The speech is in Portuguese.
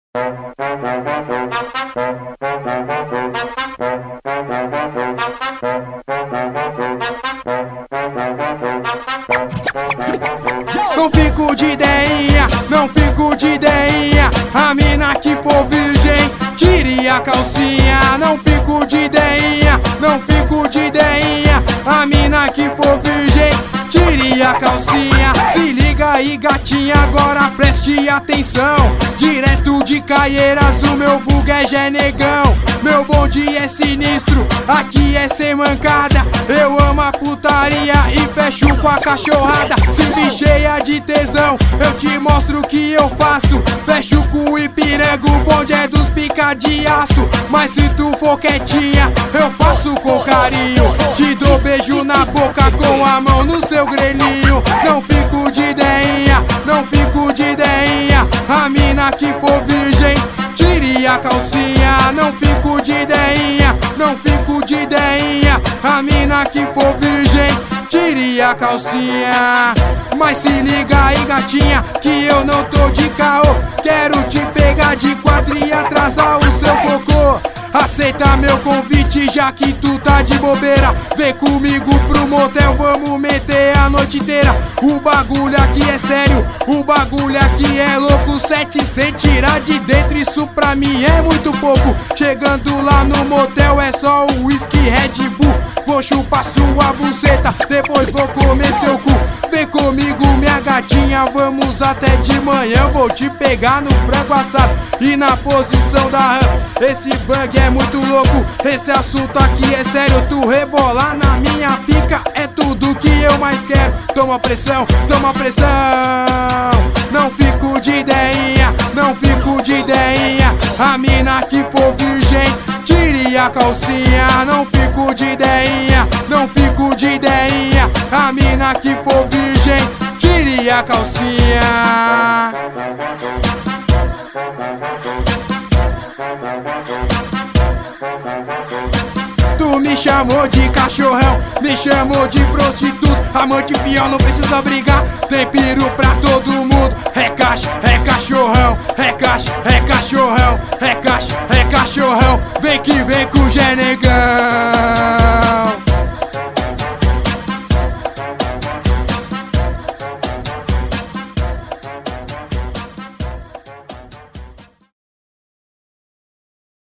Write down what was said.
Não fico de ideinha, não fico de ideinha. A mina que for virgem, tire a calcinha. Não fico de ideinha, não fico de ideinha. A mina que for virgem, tire a calcinha. Se liga aí, gatinha, agora preste atenção. Direto de Caieiras, o meu vulgo é Genegão. Meu bonde é sinistro, aqui é sem mancada. Eu amo a putaria e fecho com a cachorrada. Se me cheia de tesão, eu te mostro o que eu faço. Fecho com o Ipiranga, o bonde é dos pica de aço. Mas se tu for quietinha, eu faço com carinho. Te dou beijo na boca com a mão no seu grelhinho. Não fico de ideinha, não fico de ideinha. A mina que for virgem, tire a calcinha. Não fico de ideinha, não fico de ideinha. A mina que for virgem, tire a calcinha. Mas se liga aí, gatinha, que eu não tô de caô. Quero te pegar de quatro e atrasar o seu cocô. Aceita meu convite, já que tu tá de bobeira. Vem comigo pro motel, vamos meter a noite inteira. O bagulho aqui é sério, o bagulho aqui é louco. 7 sem tirar de dentro, isso pra mim é muito pouco. Chegando lá no motel é só o whisky Red Bull. Vou chupar sua buceta, depois vou comer seu cu. Vem comigo, minha gatinha, vamos até de manhã. Vou te pegar no frango assado e na posição da rã. Esse bang é muito louco, esse assunto aqui é sério. Tu rebolar na minha pica é tudo que eu mais quero. Toma pressão, toma pressão. Não fico de ideinha, não fico de ideinha. A mina que for virgem, tire a calcinha. Não fico de ideinha, não fico de ideinha. A mina que for virgem, tire a calcinha. Tu me chamou de cachorrão, me chamou de prostituto. Amante fiel, não precisa brigar, tem peru pra todo mundo. É caixa, é cachorrão, é caixa, é cachorrão, é caixa, é cachorrão. Vem que vem com o Genegão.